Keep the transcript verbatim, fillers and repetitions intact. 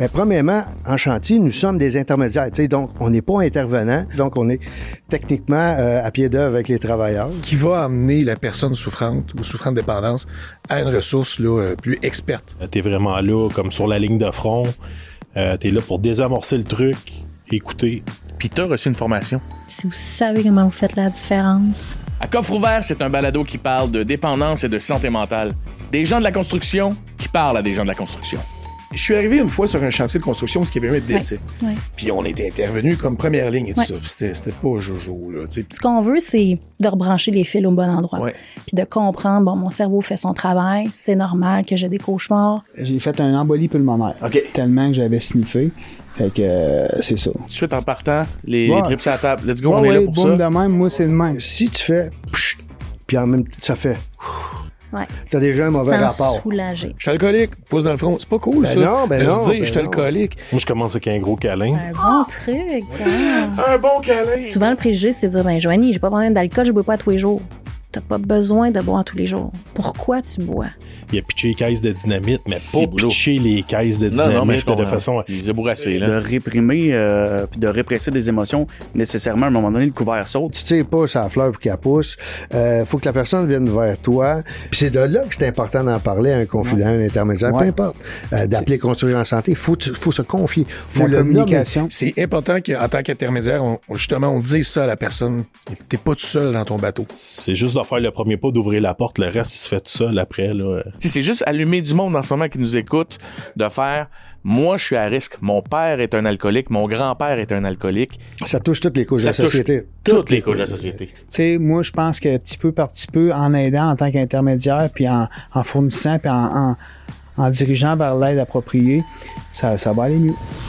Bien, premièrement, en chantier, nous sommes des intermédiaires. Tu sais, donc, on n'est pas intervenant. Donc, on est techniquement euh, à pied d'œuvre avec les travailleurs. Qui va amener la personne souffrante ou souffrant de dépendance à une ressource là, euh, plus experte. T'es vraiment là, comme sur la ligne de front. Euh, t'es là pour désamorcer le truc, écouter. Puis t'as reçu une formation. Si vous savez comment vous faites la différence. À Coffre ouvert, c'est un balado qui parle de dépendance et de santé mentale. Des gens de la construction qui parlent à des gens de la construction. Je suis arrivé une fois sur un chantier de construction où il y avait eu un décès. Ouais, ouais. Puis on était intervenu comme première ligne et tout ouais. ça. Puis c'était, c'était pas jojo, là. Tu sais. Ce qu'on veut, c'est de rebrancher les fils au bon endroit. Ouais. Puis de comprendre, bon, mon cerveau fait son travail, c'est normal que j'ai des cauchemars. J'ai fait un embolie pulmonaire. OK. Tellement que j'avais sniffé. Fait que euh, c'est ça. Tout de suite en partant, les, Ouais. les trips à la table. Let's go, Ouais, on est ouais, là pour boum ça. de même, moi, c'est le même. Si tu fais... psh, puis en même temps, ça fait... Ouais. T'as déjà un mauvais Sans rapport. soulager. Je suis alcoolique, pouce dans le front. C'est pas cool, Ben ça. non, ben de non, se dire, ben je suis non. alcoolique. Moi, je commence avec un gros câlin. Un bon truc. hein. Un bon câlin. Souvent, le préjugé, c'est de dire, ben, Joanie, j'ai pas besoin d'alcool, je bois pas tous les jours. T'as pas besoin de boire tous les jours. Pourquoi tu bois? Il a pitché les caisses de dynamite, mais C'est pas boulot. pitcher les caisses de Non, dynamite non, mais je de comprends. façon... Ils ont bourrassé, de là. réprimer euh, puis de répresser des émotions nécessairement à un moment donné le couvert saute. Tu tires pas sa fleur pour qu'elle pousse. Euh, faut que la personne vienne vers toi. Puis c'est de là que c'est important d'en parler à un confident, un intermédiaire, Ouais. peu importe. Euh, d'appeler Construire en santé. Faut, faut se confier. Faut La le nommer. communication. C'est important qu'en tant qu'intermédiaire, on, justement, on dise ça à la personne. T'es pas tout seul dans ton bateau. C'est juste de faire le premier pas, d'ouvrir la porte. Le reste, il se fait tout seul après, là. Tu sais, c'est juste allumer du monde en ce moment qui nous écoute, de faire « Moi, je suis à risque. Mon père est un alcoolique. Mon grand-père est un alcoolique. Ça touche toutes les couches de Ça la touche société. toutes les couches de la société. » Tu sais, moi, je pense que petit peu par petit peu, en aidant en tant qu'intermédiaire, puis en, en fournissant, puis en, en, en dirigeant vers l'aide appropriée, ça, ça va aller mieux.